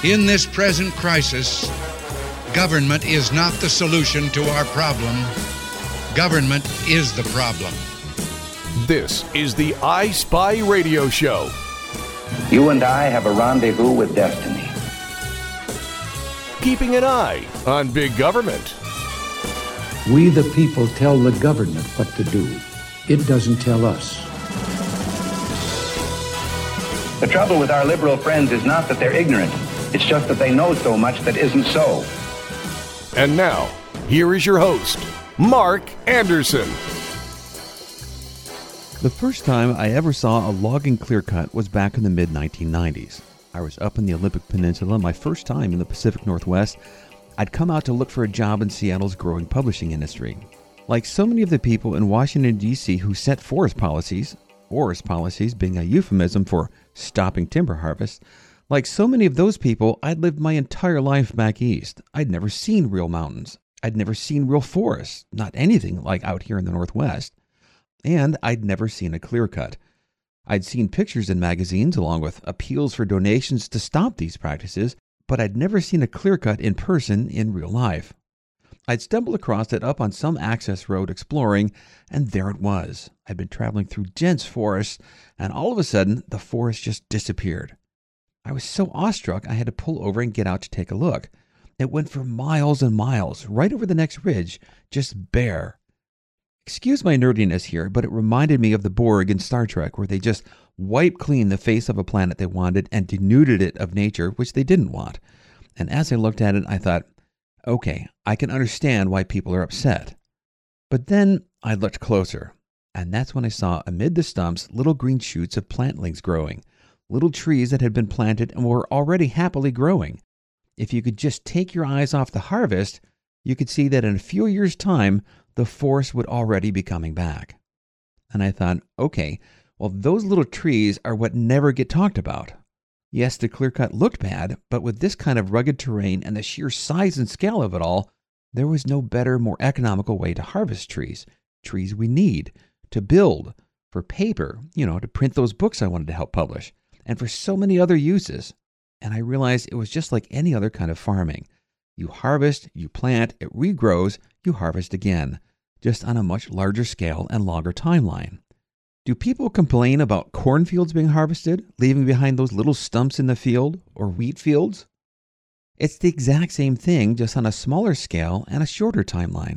In this present crisis, government is not the solution to our problem. Government is the problem. This is the I Spy Radio Show. You and I have a rendezvous with destiny. Keeping an eye on big government. We the people tell the government what to do. It doesn't tell us. The trouble with our liberal friends is not that they're ignorant. It's just that they know so much that isn't so. And now, here is your host, Mark Anderson. The first time I ever saw a logging clear-cut was back in the mid-1990s. I was up in the Olympic Peninsula, my first time in the Pacific Northwest. I'd come out to look for a job in Seattle's growing publishing industry. Like so many of the people in Washington, D.C. who set forest policies being a euphemism for stopping timber harvest, like so many of those people, I'd lived my entire life back east. I'd never seen real mountains. I'd never seen real forests, not anything like out here in the Northwest. And I'd never seen a clear cut. I'd seen pictures in magazines along with appeals for donations to stop these practices, but I'd never seen a clear cut in person in real life. I'd stumbled across it up on some access road exploring, and there it was. I'd been traveling through dense forests, and all of a sudden, the forest just disappeared. I was so awestruck I had to pull over and get out to take a look. It went for miles and miles, right over the next ridge, just bare. Excuse my nerdiness here, but it reminded me of the Borg in Star Trek, where they just wiped clean the face of a planet they wanted and denuded it of nature, which they didn't want. And as I looked at it, I thought, okay, I can understand why people are upset. But then I looked closer, and that's when I saw amid the stumps little green shoots of plantlings growing, little trees that had been planted and were already happily growing. If you could just take your eyes off the harvest, you could see that in a few years' time, the forest would already be coming back. And I thought, okay, well, those little trees are what never get talked about. Yes, the clear cut looked bad, but with this kind of rugged terrain and the sheer size and scale of it all, there was no better, more economical way to harvest trees we need, to build, for paper, to print those books I wanted to help publish, and for so many other uses. And I realized it was just like any other kind of farming. You harvest, you plant, it regrows, you harvest again, just on a much larger scale and longer timeline. Do people complain about cornfields being harvested, leaving behind those little stumps in the field, or wheat fields? It's the exact same thing, just on a smaller scale and a shorter timeline.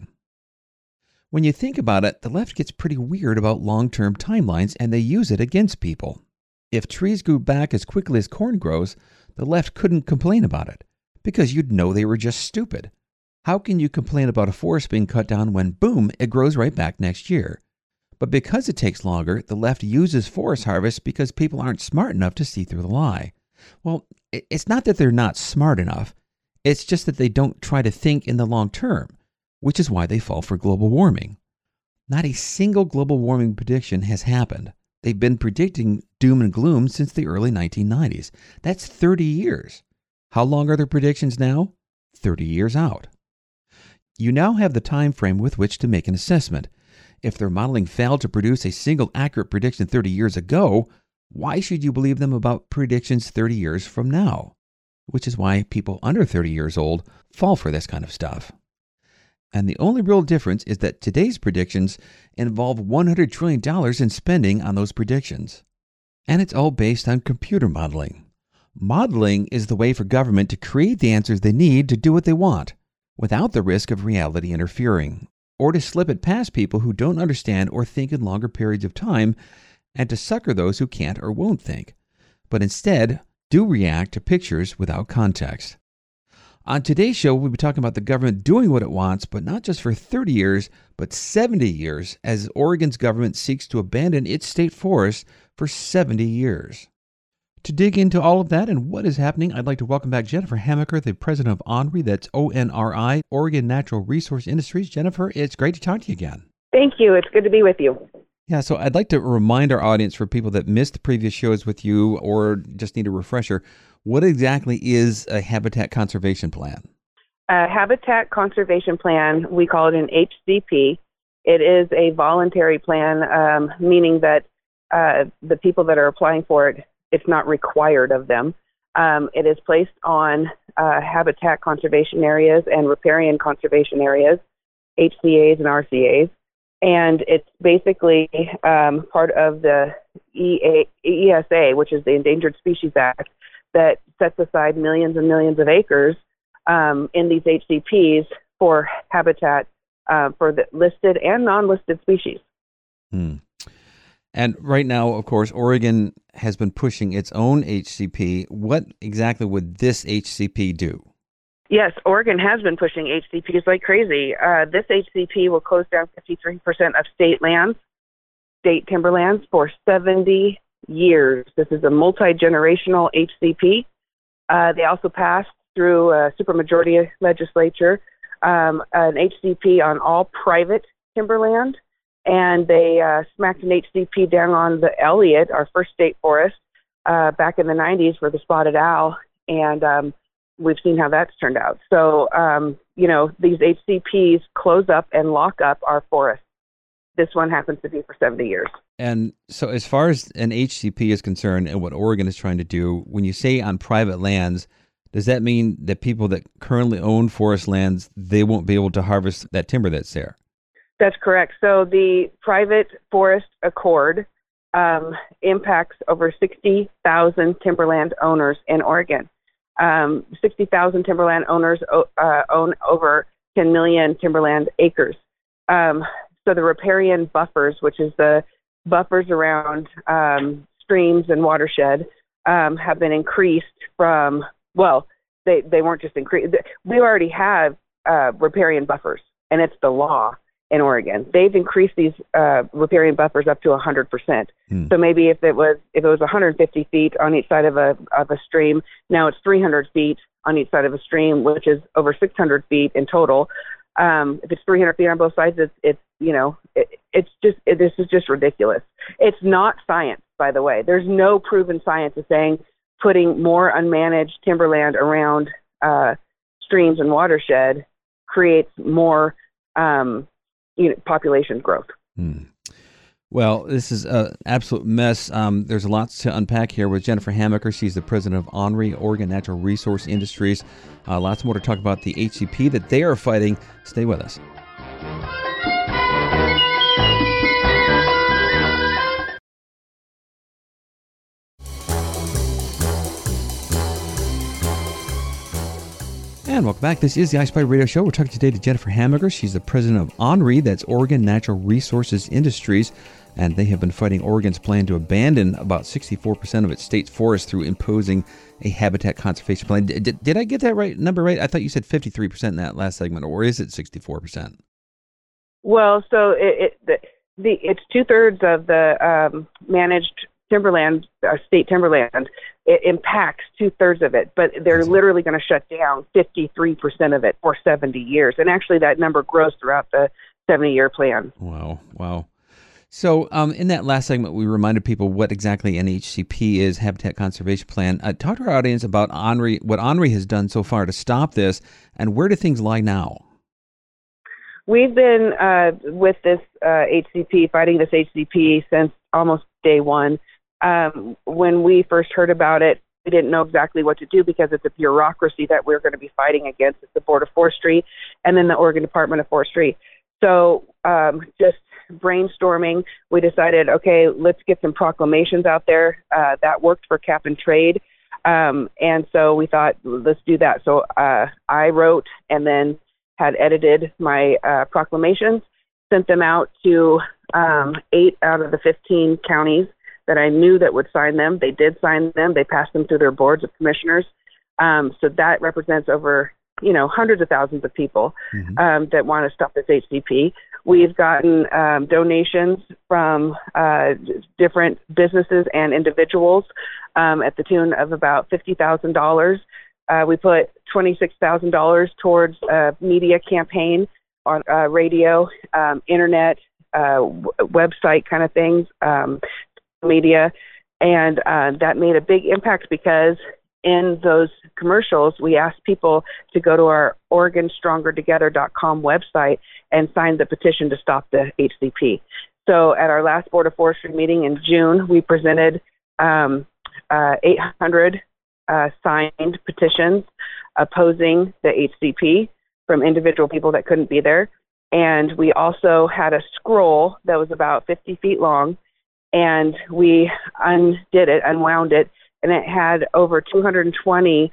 When you think about it, the left gets pretty weird about long-term timelines, and they use it against people. If trees grew back as quickly as corn grows, the left couldn't complain about it, because you'd know they were just stupid. How can you complain about a forest being cut down when, boom, it grows right back next year? But because it takes longer, the left uses forest harvest because people aren't smart enough to see through the lie. Well, it's not that they're not smart enough. It's just that they don't try to think in the long term, which is why they fall for global warming. Not a single global warming prediction has happened. They've been predicting doom and gloom since the early 1990s. That's 30 years. How long are their predictions now? 30 years out. You now have the time frame with which to make an assessment. If their modeling failed to produce a single accurate prediction 30 years ago, why should you believe them about predictions 30 years from now? Which is why people under 30 years old fall for this kind of stuff. And the only real difference is that today's predictions involve $100 trillion in spending on those predictions. And it's all based on computer modeling. Modeling is the way for government to create the answers they need to do what they want, without the risk of reality interfering, or to slip it past people who don't understand or think in longer periods of time, and to sucker those who can't or won't think, but instead do react to pictures without context. On today's show, we'll be talking about the government doing what it wants, but not just for 30 years, but 70 years, as Oregon's government seeks to abandon its state forests for 70 years. To dig into all of that and what is happening, I'd like to welcome back Jennifer Hamaker, the president of ONRI, that's ONRI, Oregon Natural Resource Industries. Jennifer, it's great to talk to you again. Thank you. It's good to be with you. Yeah, so I'd like to remind our audience, for people that missed the previous shows with you or just need a refresher, what exactly is a habitat conservation plan? A habitat conservation plan, we call it an HCP. It is a voluntary plan, meaning that the people that are applying for it, it's not required of them. It is placed on habitat conservation areas and riparian conservation areas, HCAs and RCAs. And it's basically part of the ESA, which is the Endangered Species Act, that sets aside millions and millions of acres in these HCPs for habitat for the listed and non-listed species. And right now, of course, Oregon has been pushing its own HCP. What exactly would this HCP do? Yes, Oregon has been pushing HCPs like crazy. This HCP will close down 53% of state timberlands for 70 years. This is a multi-generational HCP. They also passed through a supermajority legislature an HCP on all private timberland, and they smacked an HCP down on the Elliott, our first state forest, back in the 90s for the spotted owl, and we've seen how that's turned out. So, these HCPs close up and lock up our forests. This one happens to be for 70 years. And so as far as an HCP is concerned and what Oregon is trying to do, when you say on private lands, does that mean that people that currently own forest lands, they won't be able to harvest that timber that's there? That's correct. So the private forest accord impacts over 60,000 timberland owners in Oregon. 60,000 timberland owners own over 10 million timberland acres. So the riparian buffers, which is the buffers around streams and watershed, have been increased from, they weren't just increased. We already have riparian buffers, and it's the law in Oregon. They've increased these riparian buffers up to 100%. So maybe if it was 150 feet on each side of a stream, now it's 300 feet on each side of a stream, which is over 600 feet in total. If it's 300 feet on both sides, this is just ridiculous. It's not science, by the way. There's no proven science of saying putting more unmanaged timberland around streams and watershed creates more population growth. Well, this is an absolute mess. There's lots to unpack here with Jennifer Hamaker. She's the president of ONRI, Oregon Natural Resource Industries. Lots more to talk about the HCP that they are fighting. Stay with us. And welcome back. This is the iSpy Radio Show. We're talking today to Jennifer Hamaker. She's the president of ONRI, that's Oregon Natural Resources Industries, and they have been fighting Oregon's plan to abandon about 64% of its state's forests through imposing a habitat conservation plan. Did I get that number right? I thought you said 53% in that last segment, or is it 64%? Well, so it's 2/3 of the managed timberland, state timberland. It impacts 2/3 of it, but they're literally going to shut down 53% of it for 70 years. And actually that number grows throughout the 70-year plan. Wow. So in that last segment, we reminded people what exactly an HCP is, Habitat Conservation Plan. Talk to our audience about ONRI, what ONRI has done so far to stop this, and where do things lie now? We've been with this HCP, fighting this HCP since almost day one. When we first heard about it, we didn't know exactly what to do because it's a bureaucracy that we're going to be fighting against. It's the Board of Forestry and then the Oregon Department of Forestry. So just brainstorming, we decided, okay, let's get some proclamations out there. That worked for cap and trade. And so we thought, let's do that. So I wrote and then had edited my proclamations, sent them out to 8 out of the 15 counties that I knew that would sign them. They did sign them. They passed them through their boards of commissioners. So that represents over, hundreds of thousands of people that want to stop this HCP. We've gotten donations from different businesses and individuals at the tune of about $50,000. We put $26,000 towards a media campaign on radio, internet, website kind of things, media, and that made a big impact because in those commercials, we asked people to go to our OregonStrongerTogether.com website and sign the petition to stop the HCP. So at our last Board of Forestry meeting in June, we presented 800 signed petitions opposing the HCP from individual people that couldn't be there. And we also had a scroll that was about 50 feet long, and we unwound it, and it had over 220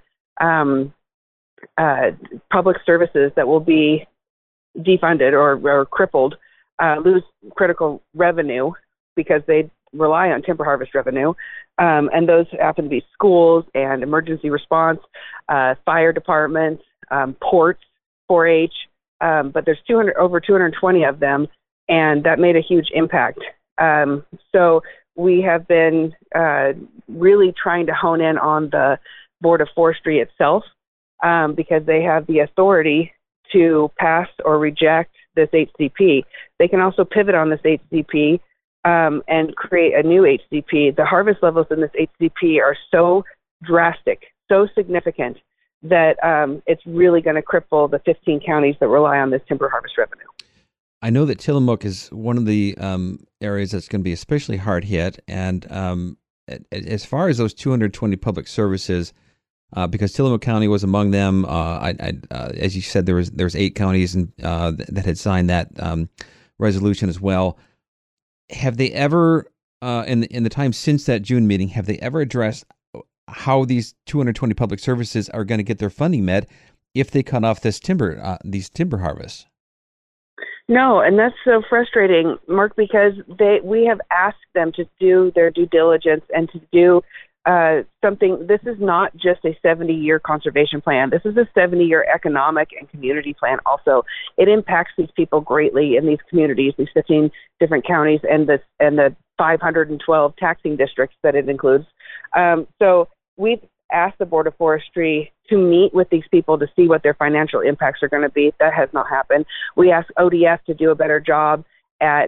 public services that will be defunded or crippled, lose critical revenue because they rely on timber harvest revenue. And those happen to be schools and emergency response, fire departments, ports, 4-H, but there's over 220 of them, and that made a huge impact. So we have been really trying to hone in on the Board of Forestry itself, because they have the authority to pass or reject this HCP. They can also pivot on this HCP and create a new HCP. The harvest levels in this HCP are so drastic, so significant, that it's really going to cripple the 15 counties that rely on this timber harvest revenue. I know that Tillamook is one of the areas that's going to be especially hard hit. And as far as those 220 public services, because Tillamook County was among them, as you said, there was 8 counties that had signed that resolution as well. Have they ever, in the time since that June meeting, have they ever addressed how these 220 public services are going to get their funding met if they cut off these timber harvests? No, and that's so frustrating, Mark, because we have asked them to do their due diligence and to do something. This is not just a 70-year conservation plan. This is a 70-year economic and community plan also. It impacts these people greatly in these communities, these 15 different counties, and the 512 taxing districts that it includes. So we've asked the Board of Forestry to meet with these people to see what their financial impacts are going to be. That has not happened. We asked ODF to do a better job at,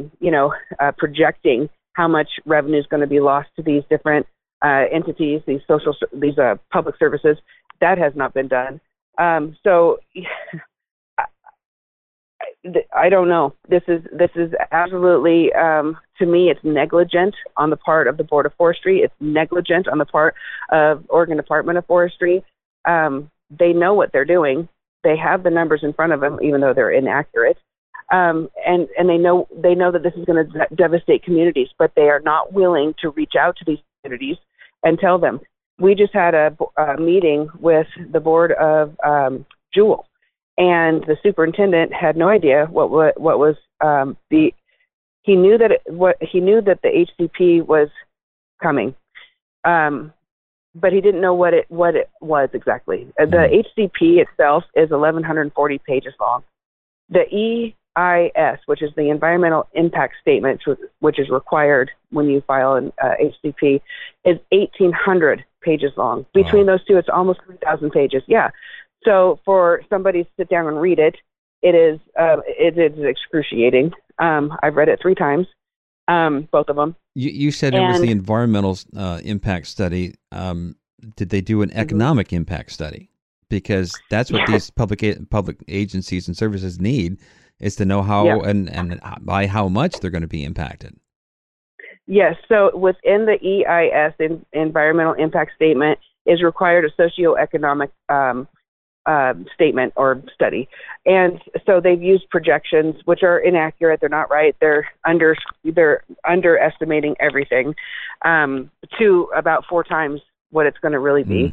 projecting how much revenue is going to be lost to these different entities, these public services. That has not been done. So I don't know. This is absolutely, to me, it's negligent on the part of the Board of Forestry. It's negligent on the part of Oregon Department of Forestry. They know what they're doing. They have the numbers in front of them, even though they're inaccurate. And they know that this is going to devastate communities, but they are not willing to reach out to these communities and tell them. We just had a meeting with the board of Jewel, and the superintendent had no idea what was he knew that the HCP was coming, but he didn't know what it was exactly. The HCP itself is 1,140 pages long. The EIS, which is the Environmental Impact Statement, which is required when you file an HCP, is 1,800 pages long. Between those two, it's almost 3,000 pages. Yeah. So for somebody to sit down and read it, it is excruciating. I've read it 3 times, both of them. You said it was the environmental impact study. Did they do an economic impact study? Because that's what these public agencies and services need, is to know how and by how much they're going to be impacted. Yes. So within the EIS, the Environmental Impact Statement, is required a socioeconomic statement or study. And so they've used projections, which are inaccurate. They're not right. They're underestimating everything to about 4 times what it's going to really be.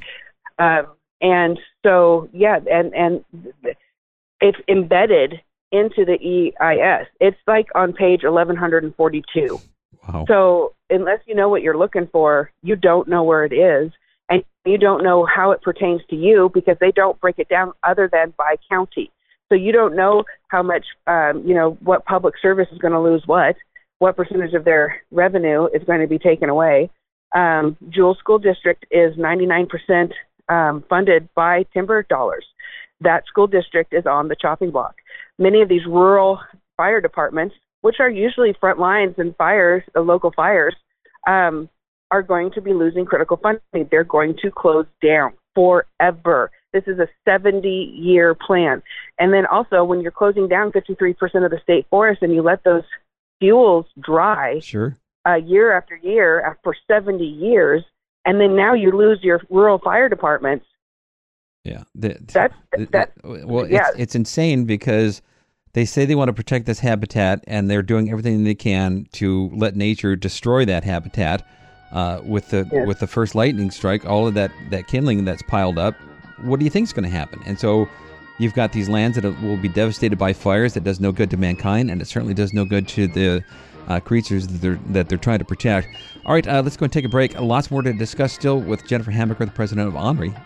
And so, and it's embedded into the EIS. It's like on page 1142. Wow. So unless you know what you're looking for, you don't know where it is, and you don't know how it pertains to you, because they don't break it down other than by county. So you don't know how much, what public service is going to lose what percentage of their revenue is going to be taken away. Jewel School District is 99% funded by timber dollars. That school district is on the chopping block. Many of these rural fire departments, which are usually front lines in fires, local fires, are going to be losing critical funding. They're going to close down forever. This is a 70-year plan. And then also, when you're closing down 53% of the state forest and you let those fuels dry year after year for 70 years, and then now you lose your rural fire departments. Yeah, it's insane because they say they want to protect this habitat, and they're doing everything they can to let nature destroy that habitat. With the first lightning strike, all of that kindling that's piled up, what do you think is going to happen? And so you've got these lands that will be devastated by fires. That does no good to mankind, and it certainly does no good to the creatures that they're trying to protect. All right, let's go and take a break. Lots more to discuss still with Jennifer Hammaker, the president of ONRI.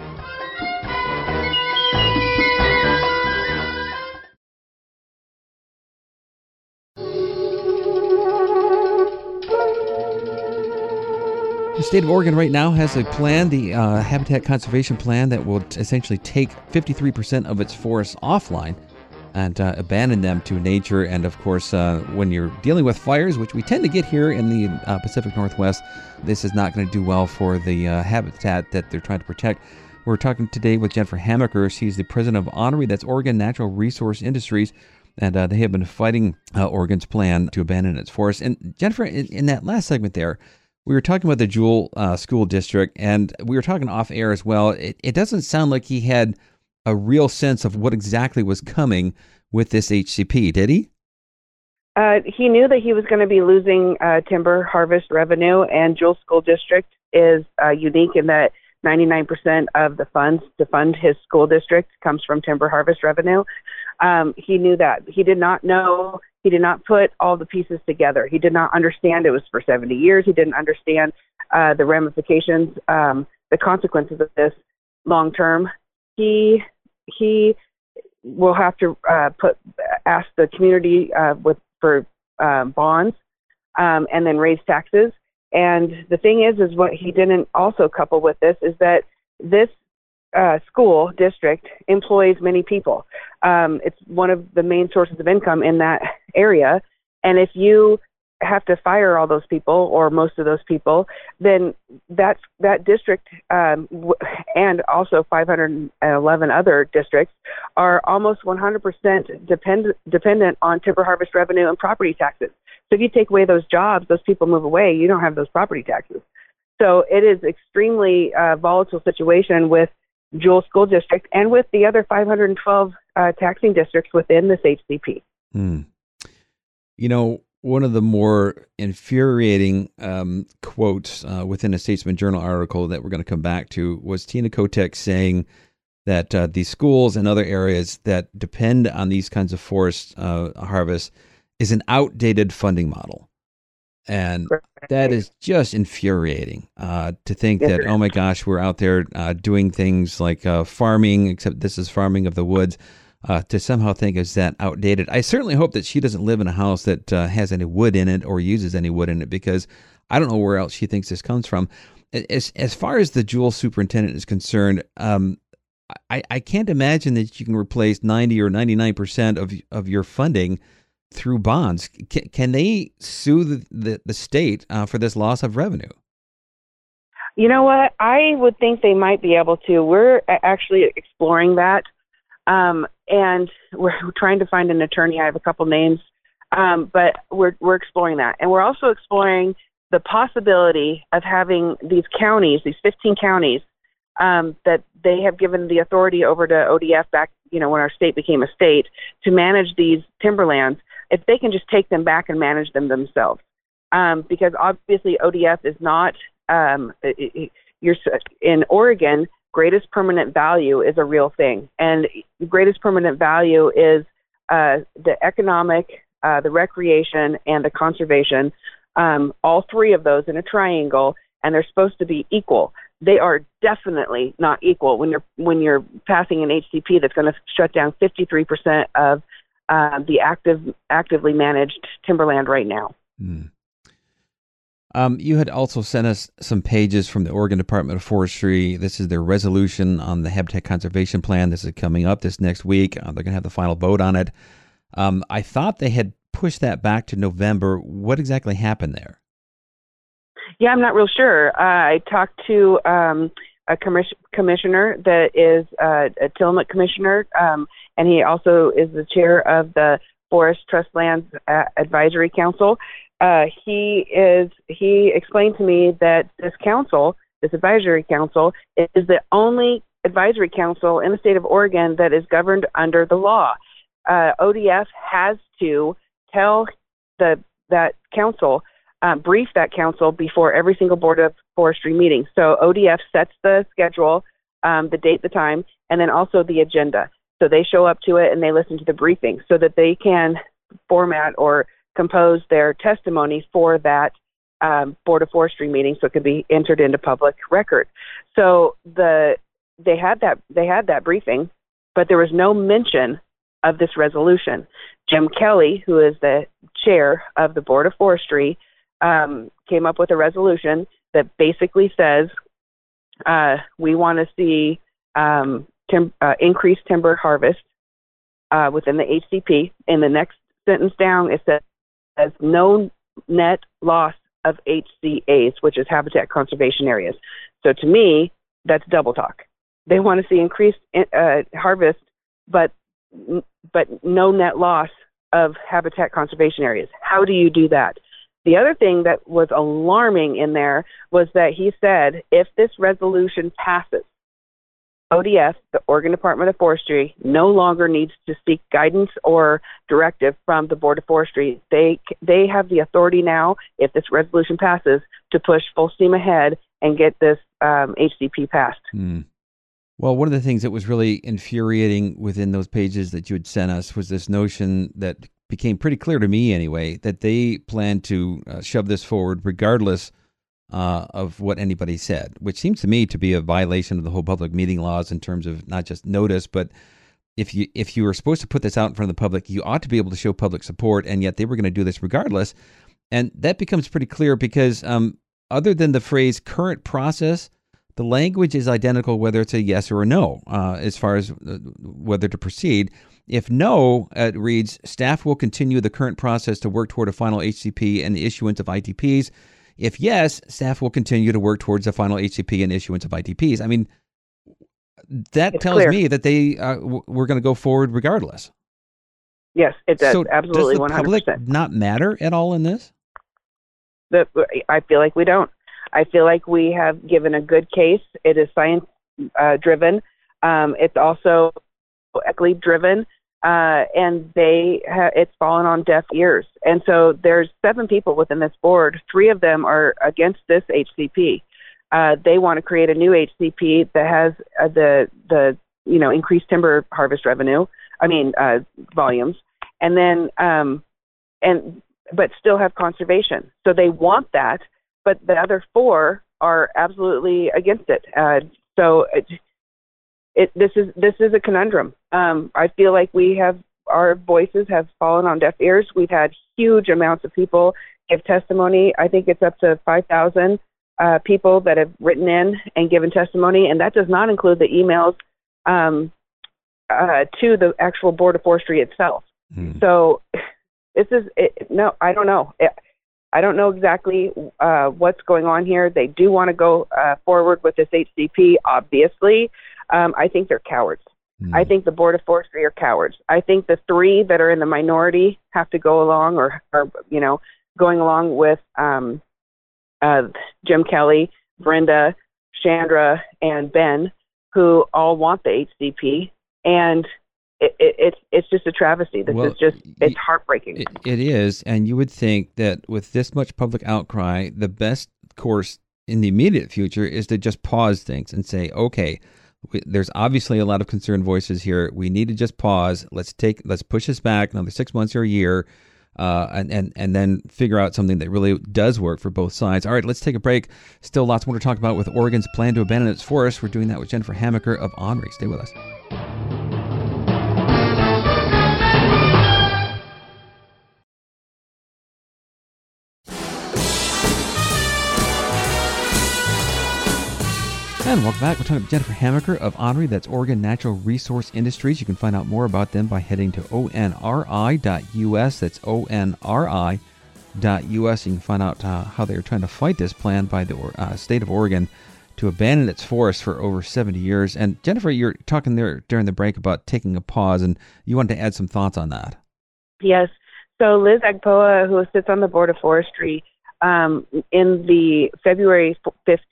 The state of Oregon right now has a plan, the Habitat Conservation Plan, that will essentially take 53% of its forests offline and abandon them to nature. And of course, when you're dealing with fires, which we tend to get here in the Pacific Northwest, this is not going to do well for the habitat that they're trying to protect. We're talking today with Jennifer Hammaker. She's the president of ONRI, that's Oregon Natural Resource Industries, and they have been fighting Oregon's plan to abandon its forests. And Jennifer, in that last segment there, we were talking about the Jewell School District, and we were talking off air as well. It doesn't sound like he had a real sense of what exactly was coming with this HCP, did he? He knew that he was going to be losing timber harvest revenue, and Jewell School District is unique in that 99% of the funds to fund his school district comes from timber harvest revenue. He knew that. He did not know. He did not put all the pieces together. He did not understand it was for 70 years. He didn't understand the ramifications, the consequences of this long term. He will have to ask the community for bonds and then raise taxes. And the thing is what he didn't also couple with this is that this school district employs many people. It's one of the main sources of income in that area. And if you have to fire all those people or most of those people, then that district and also 511 other districts are almost 100% dependent on timber harvest revenue and property taxes. So if you take away those jobs, those people move away, you don't have those property taxes. So it is extremely volatile situation with Jewell School District and with the other 512 taxing districts within this HCP. You know, one of the more infuriating quotes within a Statesman Journal article that we're going to come back to was Tina Kotek saying that these schools and other areas that depend on these kinds of forest harvests is an outdated funding model. And that is just infuriating to think that, oh my gosh, we're out there doing things like farming, except this is farming of the woods, to somehow think is that outdated. I certainly hope that she doesn't live in a house that has any wood in it or uses any wood in it, because I don't know where else she thinks this comes from. As far as the Jewell superintendent is concerned, I can't imagine that you can replace 90 or 99% of your funding through bonds. Can they sue the state for this loss of revenue? You know what? I would think they might be able to. We're actually exploring that, and we're trying to find an attorney. I have a couple names, but we're exploring that. And we're also exploring the possibility of having these counties, these 15 counties, that they have given the authority over to ODF back, when our state became a state, to manage these timberlands, if they can just take them back and manage them themselves. Because obviously ODF is not, in Oregon, greatest permanent value is a real thing. And greatest permanent value is the economic, the recreation, and the conservation, all three of those in a triangle, and they're supposed to be equal. They are definitely not equal when you're passing an HCP that's going to shut down 53% of the actively managed timberland right now. You had also sent us some pages from the Oregon Department of Forestry. This is their resolution on the Habitat Conservation Plan. This is coming up this next week. They're going to have the final vote on it. I thought they had pushed that back to November. What exactly happened there? Yeah, I'm not real sure. I talked to a commissioner that is a Tillamook commissioner, and he also is the chair of the Forest Trust Lands Advisory Council. He explained to me that this council this advisory council, is the only advisory council in the state of Oregon that is governed under the law. ODF has to tell that council, brief that council before every single Board of Forestry meeting. So ODF sets the schedule, the date, the time, and then also the agenda. So they show up to it and they listen to the briefing so that they can format or compose their testimony for that Board of Forestry meeting, so it could be entered into public record. So they had that briefing, but there was no mention of this resolution. Jim Kelly, who is the chair of the Board of Forestry, came up with a resolution that basically says we want to see increased timber harvest within the HCP. In the next sentence down, it says no net loss of HCAs, which is habitat conservation areas. So to me, that's double talk. They want to see increased harvest, but no net loss of habitat conservation areas. How do you do that? The other thing that was alarming in there was that he said if this resolution passes, ODF, the Oregon Department of Forestry, no longer needs to seek guidance or directive from the Board of Forestry. They have the authority now, if this resolution passes, to push full steam ahead and get this HCP passed. Well, one of the things that was really infuriating within those pages that you had sent us was this notion that became pretty clear to me anyway, that they plan to shove this forward regardless of what anybody said, which seems to me to be a violation of the whole public meeting laws in terms of not just notice, but if you were supposed to put this out in front of the public, you ought to be able to show public support, and yet they were going to do this regardless. And that becomes pretty clear because other than the phrase current process, the language is identical whether it's a yes or a no as far as whether to proceed. If no, it reads, staff will continue the current process to work toward a final HCP and the issuance of ITPs. If yes, staff will continue to work towards a final HCP and issuance of ITPs. I mean, that tells clear. me that they were going to go forward regardless. Yes, it does. So Absolutely, does the 100%. public not matter at all in this? I feel like we don't. I feel like we have given a good case. It is science driven. It's also ethically driven, and it's fallen on deaf ears. And so there's 7 people within this board. 3 of them are against this HCP. They want to create a new HCP that has the increased timber harvest volumes, and then but still have conservation. So they want that, but the other 4 are absolutely against it. So this is a conundrum. I feel like our voices have fallen on deaf ears. We've had huge amounts of people give testimony. I think it's up to 5,000 people that have written in and given testimony, and that does not include the emails to the actual Board of Forestry itself. So this is no, I don't know. I don't know exactly what's going on here. They do want to go forward with this HCP, obviously. I think they're cowards. I think the Board of Forestry are cowards. I think the 3 that are in the minority have to go along or going along with Jim Kelly, Brenda, Chandra, and Ben, who all want the HCP. And it's just a travesty. It's heartbreaking. It is, and you would think that with this much public outcry, the best course in the immediate future is to just pause things and say, okay, there's obviously a lot of concerned voices here. We need to just pause. Let's push this back another 6 months or a year, and then figure out something that really does work for both sides. All right, let's take a break. Still lots more to talk about with Oregon's plan to abandon its forests. We're doing that with Jennifer Hammaker of ONRI. Stay with us. And welcome back. We're talking to Jennifer Hammaker of ONRI. That's Oregon Natural Resource Industries. You can find out more about them by heading to onri.us. That's onri.us. You can find out how they are trying to fight this plan by the state of Oregon to abandon its forests for over 70 years. And Jennifer, you're talking there during the break about taking a pause, and you wanted to add some thoughts on that. Yes. So Liz Agpoa, who sits on the Board of Forestry, in the February 15th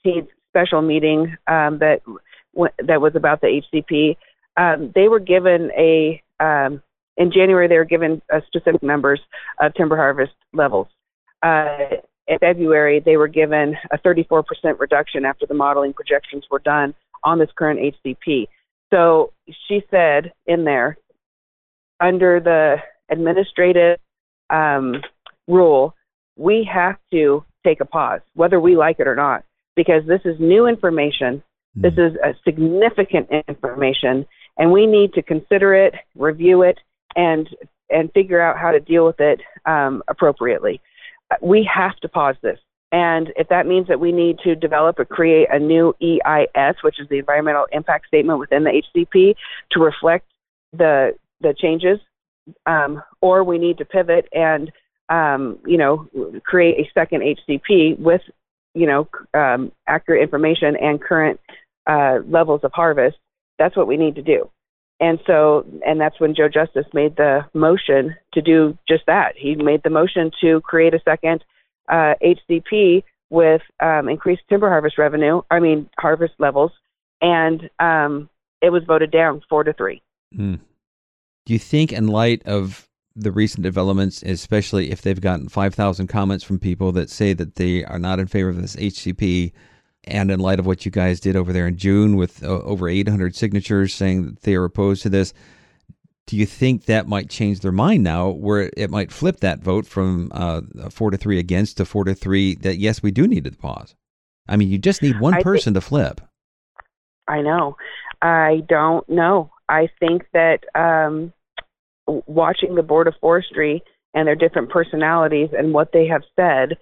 special meeting that was about the HCP. They were given in January, they were given specific numbers of timber harvest levels. In February, they were given a 34% reduction after the modeling projections were done on this current HCP. So she said in there, under the administrative rule, we have to take a pause, whether we like it or not, because this is new information. This is a significant information, and we need to consider it, review it, and figure out how to deal with it appropriately. We have to pause this. And if that means that we need to develop or create a new EIS, which is the environmental impact statement within the HCP, to reflect the changes, or we need to pivot and create a second HCP with accurate information and current levels of harvest, that's what we need to do. And that's when Joe Justice made the motion to do just that. He made the motion to create a second HCP with increased timber harvest harvest levels, and it was voted down 4-3. Do you think, in light of the recent developments, especially if they've gotten 5,000 comments from people that say that they are not in favor of this HCP, and in light of what you guys did over there in June with over 800 signatures saying that they are opposed to this, do you think that might change their mind now, where it might flip that vote from 4-3 against to 4-3 that, yes, we do need to pause? I mean, you just need one person to flip. I know. I don't know. I think that watching the Board of Forestry and their different personalities and what they have said,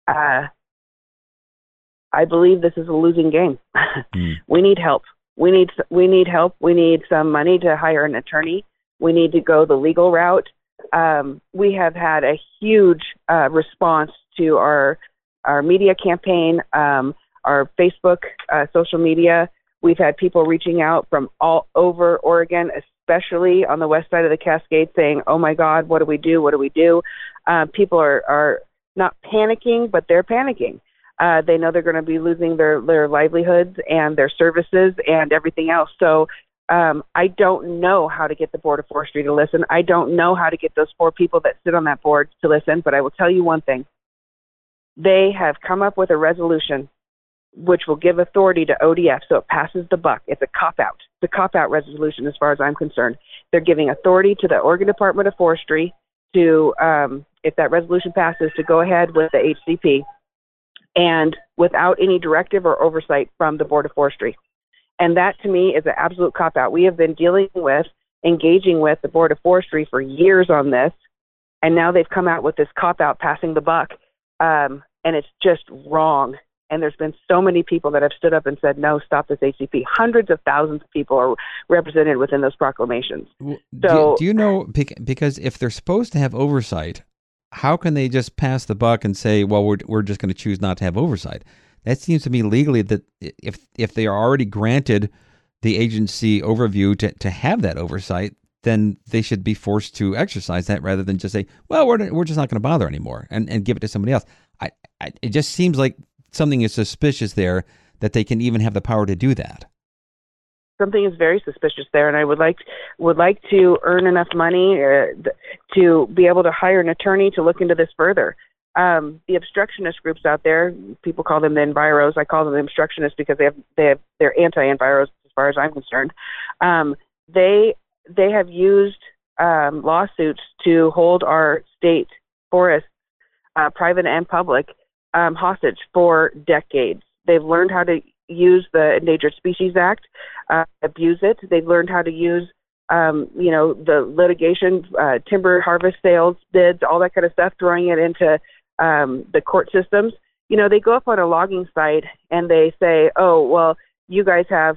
I believe this is a losing game. We need help. We need help. We need some money to hire an attorney. We need to go the legal route. We have had a huge response to our media campaign, our Facebook, social media. We've had people reaching out from all over Oregon, especially on the west side of the Cascades, saying, "Oh my God, what do we do? What do we do?" People are not panicking, but they're panicking. They know they're going to be losing their livelihoods and their services and everything else. So I don't know how to get the Board of Forestry to listen. I don't know how to get those 4 people that sit on that board to listen, but I will tell you one thing. They have come up with a resolution which will give authority to ODF, so it passes the buck. It's a cop-out. It's a cop-out resolution as far as I'm concerned. They're giving authority to the Oregon Department of Forestry to, if that resolution passes, to go ahead with the HCP, and without any directive or oversight from the Board of Forestry. And that, to me, is an absolute cop-out. We have been engaging with the Board of Forestry for years on this, and now they've come out with this cop-out, passing the buck, and it's just wrong. And there's been so many people that have stood up and said, no, stop this HCP. Hundreds of thousands of people are represented within those proclamations. So, do you know, because if they're supposed to have oversight, how can they just pass the buck and say, well, we're just going to choose not to have oversight? That seems to me legally that if they are already granted the agency overview to have that oversight, then they should be forced to exercise that rather than just say, well, we're just not going to bother anymore and give it to somebody else. It just seems like something is suspicious there that they can even have the power to do that. Something is very suspicious there, and I would like to earn enough money to be able to hire an attorney to look into this further. The obstructionist groups out there, people call them the enviros. I call them the obstructionists because they're anti-enviros as far as I'm concerned. They have used lawsuits to hold our state forests, private and public, hostage for decades. They've learned how to use the Endangered Species Act, abuse it. They've learned how to use, the litigation, timber harvest sales bids, all that kind of stuff, throwing it into the court systems. They go up on a logging site and they say, oh, well, you guys have,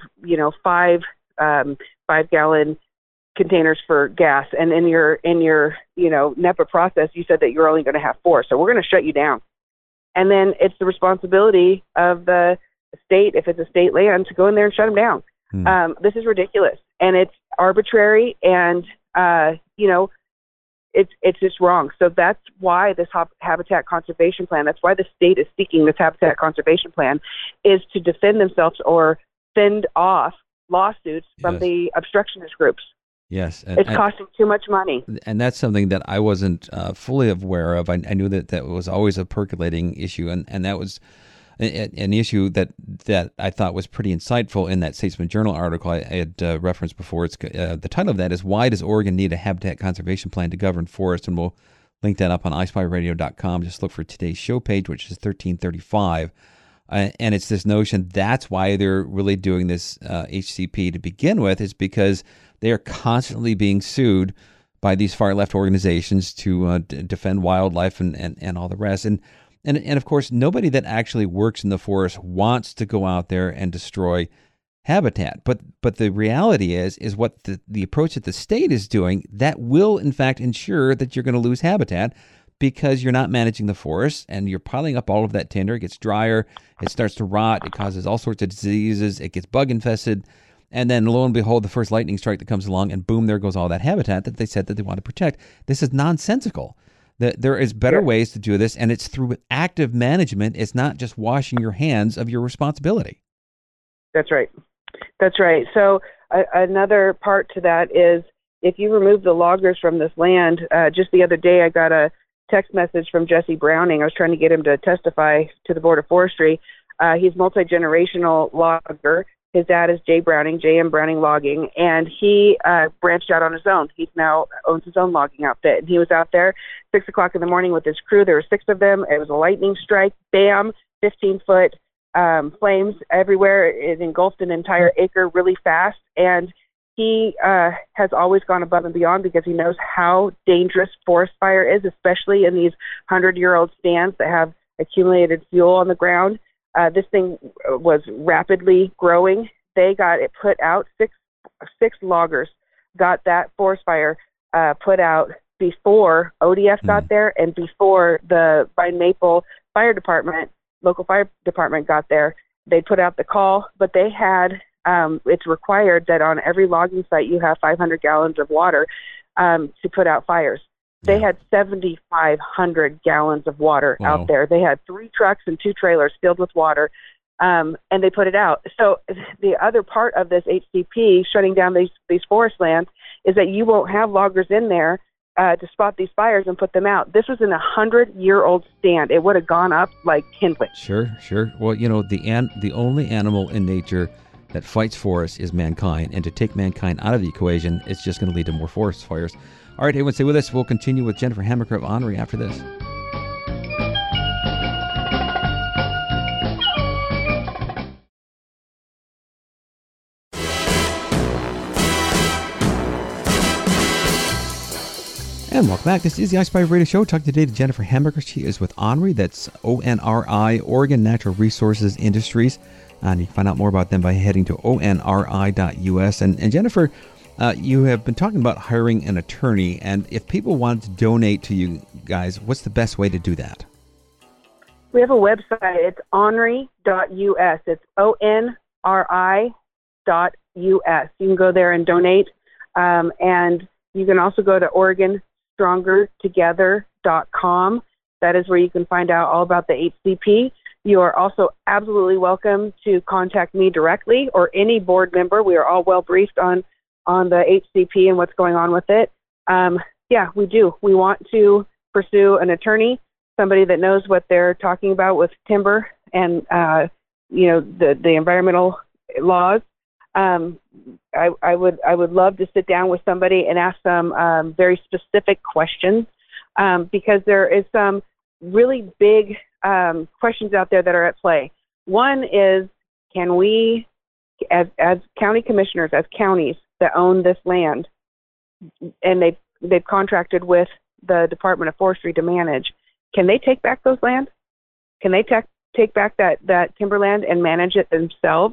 5-gallon containers for gas. And in your NEPA process, you said that you're only going to have 4. So we're going to shut you down. And then it's the responsibility of the state, if it's a state land, to go in there and shut them down. This is ridiculous, and it's arbitrary, and it's just wrong. So that's why this habitat conservation plan, that's why the state is seeking this habitat conservation plan, is to defend themselves or fend off lawsuits from the obstructionist groups. Yes. It's costing too much money. And that's something that I wasn't fully aware of. I knew that was always a percolating issue, and that was an issue that I thought was pretty insightful in that Statesman Journal article I had referenced before. It's the title of that is "Why Does Oregon Need a Habitat Conservation Plan to Govern Forests?" And we'll link that up on iSpyRadio.com. Just look for today's show page, which is 1335. And it's this notion that's why they're really doing this HCP to begin with, is because they are constantly being sued by these far left organizations to defend wildlife and all the rest. And of course, nobody that actually works in the forest wants to go out there and destroy habitat. But the reality is what the approach that the state is doing, that will in fact ensure that you're going to lose habitat, because you're not managing the forest and you're piling up all of that tinder. It gets drier, it starts to rot, it causes all sorts of diseases, it gets bug infested, and then lo and behold, the first lightning strike that comes along, and boom, there goes all that habitat that they said that they want to protect. This is nonsensical. There is better ways to do this, and it's through active management. It's not just washing your hands of your responsibility. That's right. That's right. So another part to that is, if you remove the loggers from this land, just the other day I got a text message from Jesse Browning. I was trying to get him to testify to the Board of Forestry. He's multi-generational logger. His dad is J.M. Browning Logging, and he branched out on his own. He now owns his own logging outfit, and he was out there 6 o'clock in the morning with his crew. There were 6 of them. It was a lightning strike. Bam, 15-foot flames everywhere. It engulfed an entire acre really fast, and he has always gone above and beyond because he knows how dangerous forest fire is, especially in these 100-year-old stands that have accumulated fuel on the ground. This thing was rapidly growing. They got it put out. Six loggers got that forest fire put out before ODF got there and before the Pine Maple Fire Department, local fire department, got there. They put out the call, but they had, it's required that on every logging site you have 500 gallons of water to put out fires. They had 7,500 gallons of water out there. They had 3 trucks and 2 trailers filled with water, and they put it out. So the other part of this HCP shutting down these forest lands is that you won't have loggers in there to spot these fires and put them out. This was in a 100-year-old stand. It would have gone up like kindling. Sure. Well, the only animal in nature that fights for us is mankind, and to take mankind out of the equation, it's just going to lead to more forest fires. All right, everyone, stay with us. We'll continue with Jennifer Hamaker of ONRI after this. And welcome back. This is the iSpy Radio Show. Talking today to Jennifer Hamaker. She is with ONRI. That's ONRI, Oregon Natural Resources Industries. And you can find out more about them by heading to onri.us. And Jennifer, you have been talking about hiring an attorney, and if people want to donate to you guys, what's the best way to do that? We have a website. It's onri.us. It's onri.us. You can go there and donate, and you can also go to OregonStrongerTogether.com. That is where you can find out all about the HCP. You are also absolutely welcome to contact me directly or any board member. We are all well briefed on the HCP and what's going on with it. Yeah, we do. We want to pursue an attorney, somebody that knows what they're talking about with timber and, the environmental laws. I would love to sit down with somebody and ask some very specific questions because there is some really big questions out there that are at play. One is, can we, as county commissioners, as counties that own this land, and they've contracted with the Department of Forestry to manage, can they take back those lands? Can they take back that timberland and manage it themselves?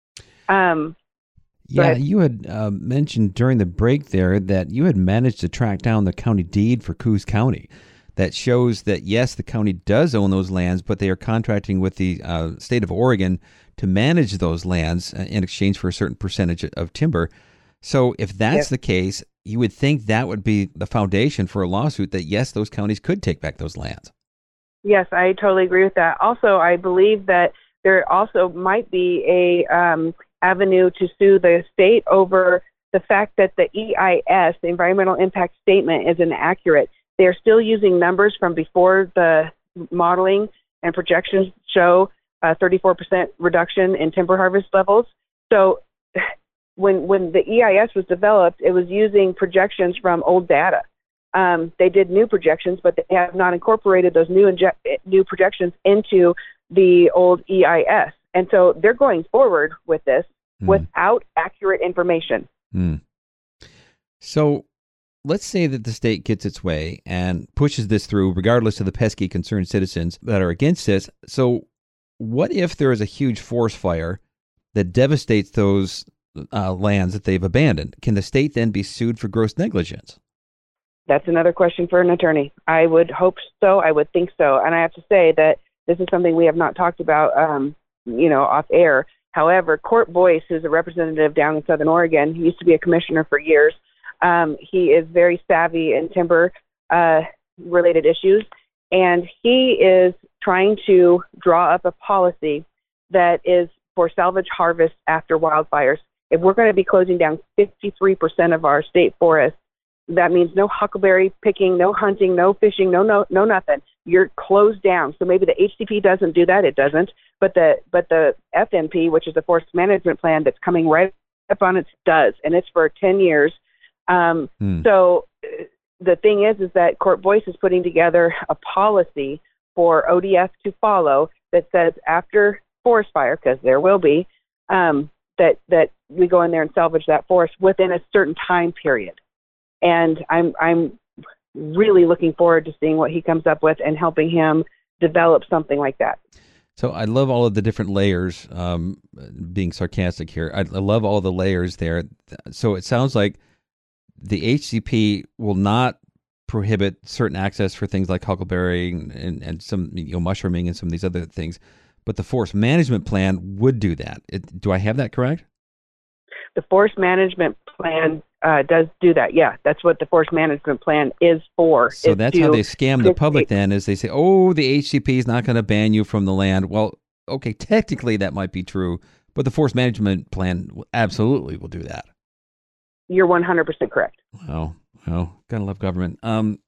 Yeah, you had mentioned during the break there that you had managed to track down the county deed for Coos County. That shows that, yes, the county does own those lands, but they are contracting with the state of Oregon to manage those lands in exchange for a certain percentage of timber. So if that's the case, you would think that would be the foundation for a lawsuit that, yes, those counties could take back those lands. Yes, I totally agree with that. Also, I believe that there also might be a avenue to sue the state over the fact that the EIS, the Environmental Impact Statement, is inaccurate. They're still using numbers from before the modeling and projections show a 34% reduction in timber harvest levels. So when the EIS was developed, it was using projections from old data. They did new projections, but they have not incorporated those new projections into the old EIS. And so they're going forward with this without accurate information. So let's say that the state gets its way and pushes this through, regardless of the pesky concerned citizens that are against this. So what if there is a huge forest fire that devastates those lands that they've abandoned? Can the state then be sued for gross negligence? That's another question for an attorney. I would hope so. I would think so. And I have to say that this is something we have not talked about, off air. However, Court Boyce, who's a representative down in Southern Oregon, he used to be a commissioner for years. He is very savvy in timber related issues, and he is trying to draw up a policy that is for salvage harvest after wildfires. If we're going to be closing down 53% of our state forests, that means no huckleberry picking, no hunting, no fishing, no nothing. You're closed down. So maybe the HCP doesn't do that. It doesn't. But the FMP, which is the Forest Management Plan that's coming right up on it, does. And it's for 10 years. So the thing is that Court Boyce is putting together a policy for ODF to follow that says after forest fire, because there will be, that we go in there and salvage that forest within a certain time period. And I'm really looking forward to seeing what he comes up with and helping him develop something like that. So I love all of the different layers, being sarcastic here. I love all the layers there. So it sounds like the HCP will not prohibit certain access for things like huckleberry and some mushrooming and some of these other things, but the Forest Management Plan would do that. Do I have that correct? The Forest Management Plan does do that. Yeah, that's what the Forest Management Plan is for. So that's how they scam the public then, is they say, oh, the HCP is not going to ban you from the land. Well, okay, technically that might be true, but the Forest Management Plan absolutely will do that. You're 100% correct. Well, gotta love government.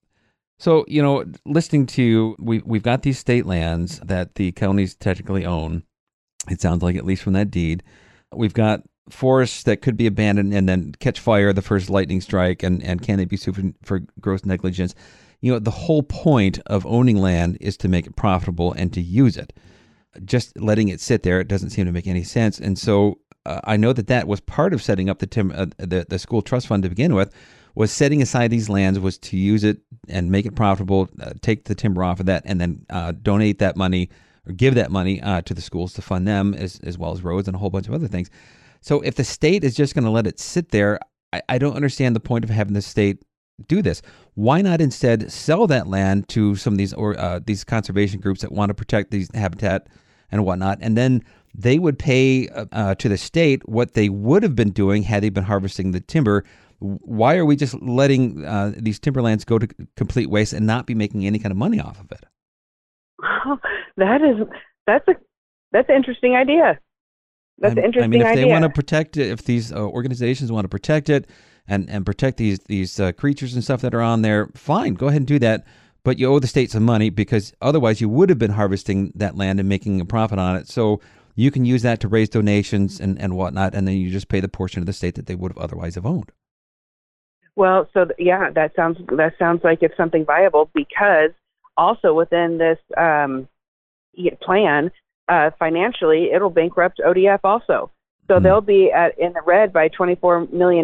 So, listening to, we've got these state lands that the counties technically own. It sounds like, at least from that deed. We've got forests that could be abandoned and then catch fire the first lightning strike, and can they be sued for gross negligence? The whole point of owning land is to make it profitable and to use it. Just letting it sit there, it doesn't seem to make any sense. And so I know that was part of setting up the school trust fund to begin with, was setting aside these lands, was to use it and make it profitable, take the timber off of that, and then donate that money or give that money to the schools to fund them, as well as roads and a whole bunch of other things. So if the state is just going to let it sit there, I don't understand the point of having the state do this. Why not instead sell that land to some of these conservation groups that want to protect these habitat and whatnot, and then they would pay to the state what they would have been doing had they been harvesting the timber. Why are we just letting these timberlands go to complete waste and not be making any kind of money off of it? Oh, that's an interesting idea. That's an interesting idea. If they want to protect it, if these organizations want to protect it and protect these creatures and stuff that are on there, fine, go ahead and do that. But you owe the state some money, because otherwise you would have been harvesting that land and making a profit on it. So you can use that to raise donations and whatnot, and then you just pay the portion of the state that they would have otherwise have owned. Well, so that sounds like it's something viable, because also within this plan, financially, it'll bankrupt ODF also. So they'll be in the red by $24 million.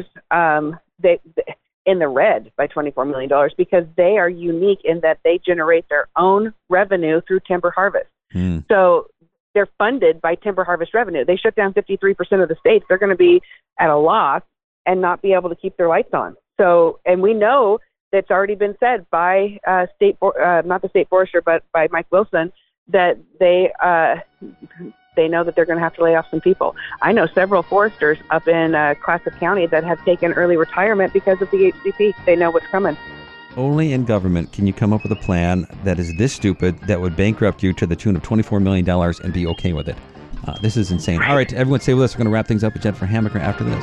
In the red by $24 million, because they are unique in that they generate their own revenue through timber harvest. So they're funded by timber harvest revenue. They shut down 53% of the states. They're going to be at a loss and not be able to keep their lights on. So, and we know that's already been said by not the state forester, but by Mike Wilson, that they they know that they're going to have to lay off some people. I know several foresters up in Clatsop County that have taken early retirement because of the HCP. They know what's coming. Only in government can you come up with a plan that is this stupid that would bankrupt you to the tune of $24 million and be okay with it. This is insane. All right, everyone stay with us. We're going to wrap things up with Jennifer Hammaker after this.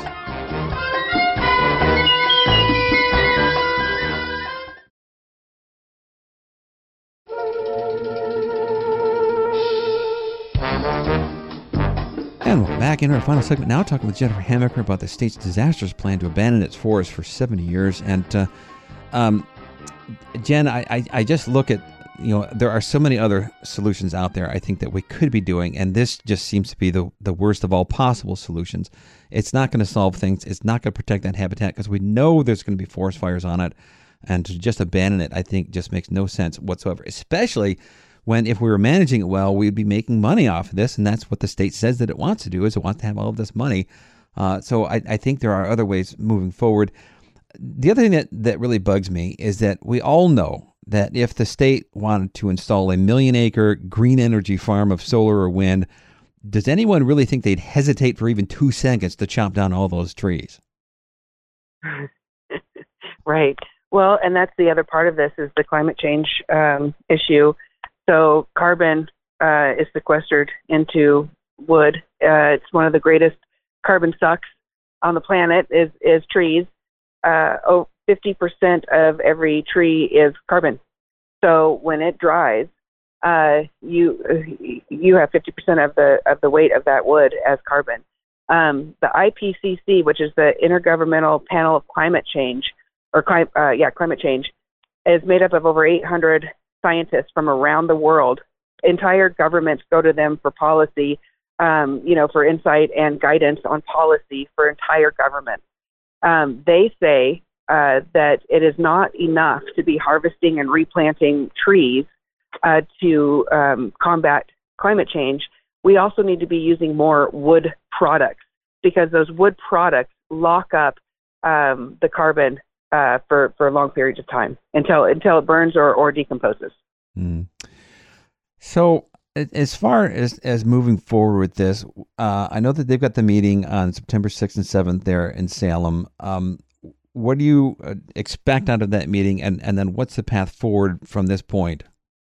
And we're back in our final segment now, talking with Jennifer Hammaker about the state's disastrous plan to abandon its forests for 70 years. And Jen, I just look at, there are so many other solutions out there I think that we could be doing, and this just seems to be the worst of all possible solutions. It's not going to solve things. It's not going to protect that habitat because we know there's going to be forest fires on it, and to just abandon it, I think, just makes no sense whatsoever, especially when if we were managing it well, we'd be making money off of this, and that's what the state says that it wants to do, is it wants to have all of this money. So I think there are other ways moving forward. The other thing that really bugs me is that we all know that if the state wanted to install a 1 million-acre green energy farm of solar or wind, does anyone really think they'd hesitate for even 2 seconds to chop down all those trees? Right. Well, and that's the other part of this is the climate change issue. So carbon is sequestered into wood. It's one of the greatest carbon sucks on the planet is trees. 50% of every tree is carbon. So when it dries, you have 50% of the weight of that wood as carbon. The IPCC, which is the Intergovernmental Panel of Climate Change, climate change, is made up of over 800 scientists from around the world. Entire governments go to them for policy, for insight and guidance on policy for entire governments. They say that it is not enough to be harvesting and replanting trees to combat climate change. We also need to be using more wood products because those wood products lock up the carbon for long periods of time until it burns or decomposes. Mm. So as far as moving forward with this, I know that they've got the meeting on September 6th and 7th there in Salem. What do you expect out of that meeting, and then what's the path forward from this point?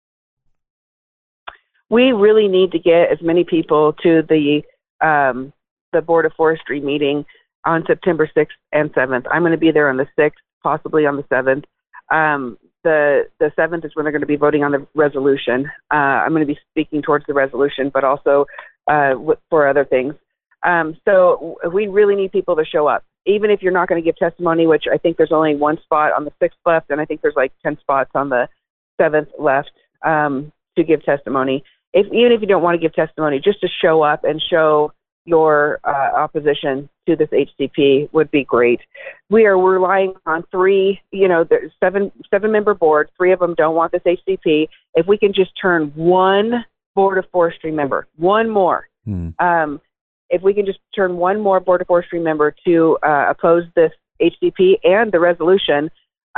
We really need to get as many people to the Board of Forestry meeting on September 6th and 7th. I'm going to be there on the 6th, possibly on the 7th. The 7th is when they're going to be voting on the resolution. I'm going to be speaking towards the resolution, but also for other things. So we really need people to show up, even if you're not going to give testimony, which I think there's only one spot on the 6th left, and I think there's like 10 spots on the 7th left to give testimony. Even if you don't want to give testimony, just to show up and show your opposition to this HCP would be great. We are relying on there's seven-member board. 3 of them don't want this HCP. If we can just turn one Board of Forestry member, one more, if we can just turn one more Board of Forestry member to oppose this HCP and the resolution,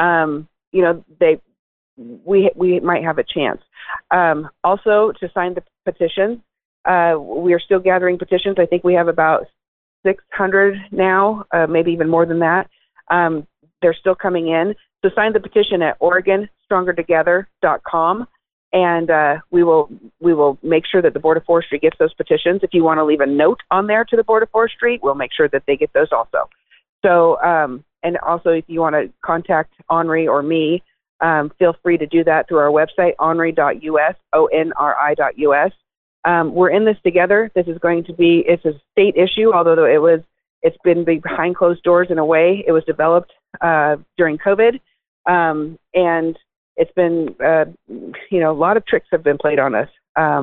we might have a chance. Also, to sign the petitions, we are still gathering petitions. I think we have about 600 now, maybe even more than that. They're still coming in. So sign the petition at OregonStrongerTogether.com, and we will make sure that the Board of Forestry gets those petitions. If you want to leave a note on there to the Board of Forestry, we'll make sure that they get those also. So, and also if you want to contact Henri or me, feel free to do that through our website, onri.us, ONRI.us. We're in this together. This is it's a state issue, although it's been behind closed doors in a way. It was developed during COVID, and it's been, a lot of tricks have been played on us.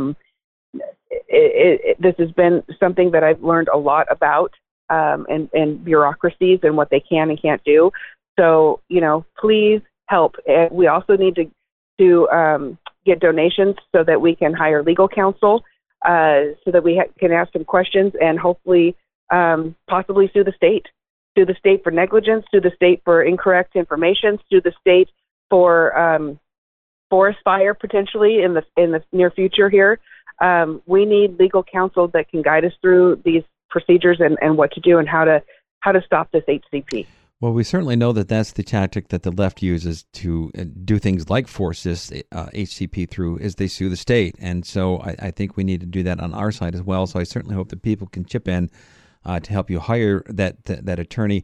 This has been something that I've learned a lot about, and bureaucracies and what they can and can't do. So, please help. And we also need to get donations so that we can hire legal counsel, so that we can ask some questions and hopefully possibly sue the state for negligence, sue the state for incorrect information, sue the state for forest fire potentially in the near future here. We need legal counsel that can guide us through these procedures and what to do and how to stop this HCP. Well, we certainly know that that's the tactic that the left uses to do things like force this HCP through, is they sue the state. And so I think we need to do that on our side as well. So I certainly hope that people can chip in to help you hire that attorney.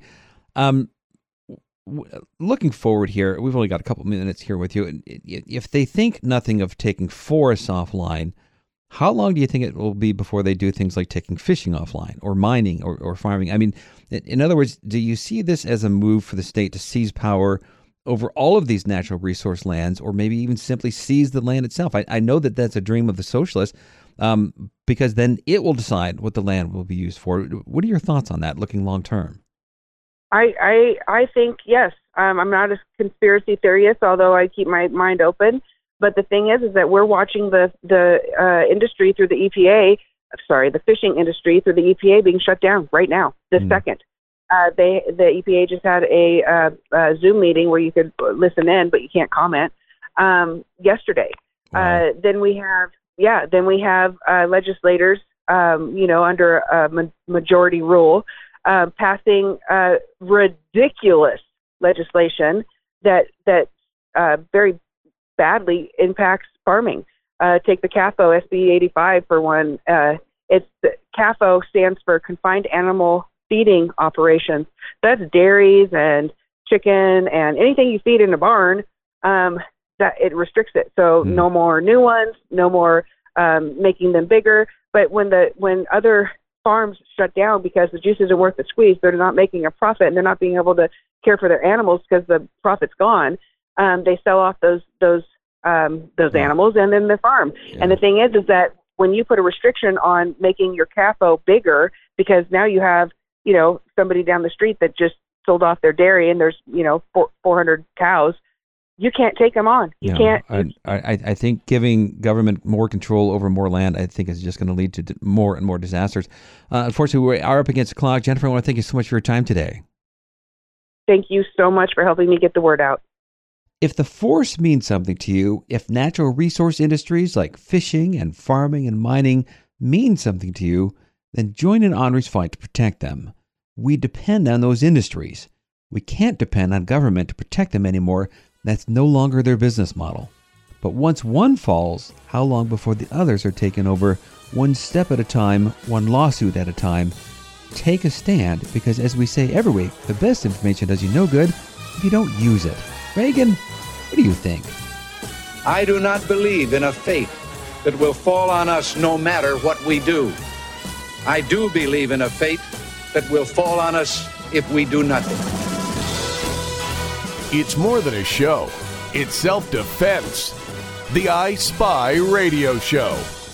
Looking forward here, we've only got a couple minutes here with you. If they think nothing of taking forests offline, how long do you think it will be before they do things like taking fishing offline or mining or farming? I mean, in other words, do you see this as a move for the state to seize power over all of these natural resource lands, or maybe even simply seize the land itself? I know that that's a dream of the socialists, because then it will decide what the land will be used for. What are your thoughts on that, looking long term? I think, yes. I'm not a conspiracy theorist, although I keep my mind open. But the thing is that we're watching the industry through the EPA, the fishing industry through the EPA being shut down right now, this second. The EPA just had a Zoom meeting where you could listen in, but you can't comment, yesterday. Wow. Then we have legislators, under a majority rule, passing ridiculous legislation that very badly impacts farming. Take the CAFO, SB 85 for one. CAFO stands for Confined Animal Feeding Operations. That's dairies and chicken and anything you feed in a barn. That it restricts it. So no more new ones, no more making them bigger. But when other farms shut down because the juice isn't worth the squeeze, they're not making a profit and they're not being able to care for their animals because the profit's gone. They sell off those animals and then the farm. Yeah. And the thing is that when you put a restriction on making your CAFO bigger, because now you have, somebody down the street that just sold off their dairy and there's, 400 cows, you can't take them on. You can't. I think giving government more control over more land, I think, is just going to lead to more and more disasters. Unfortunately, we are up against the clock. Jennifer, I want to thank you so much for your time today. Thank you so much for helping me get the word out. If the force means something to you, if natural resource industries like fishing and farming and mining mean something to you, then join in Henri's fight to protect them. We depend on those industries. We can't depend on government to protect them anymore. That's no longer their business model. But once one falls, how long before the others are taken over? One step at a time, one lawsuit at a time. Take a stand, because as we say every week, the best information does you no good if you don't use it. Reagan, what do you think? I do not believe in a fate that will fall on us no matter what we do. I do believe in a fate that will fall on us if we do nothing. It's more than a show. It's self-defense. The I Spy Radio Show.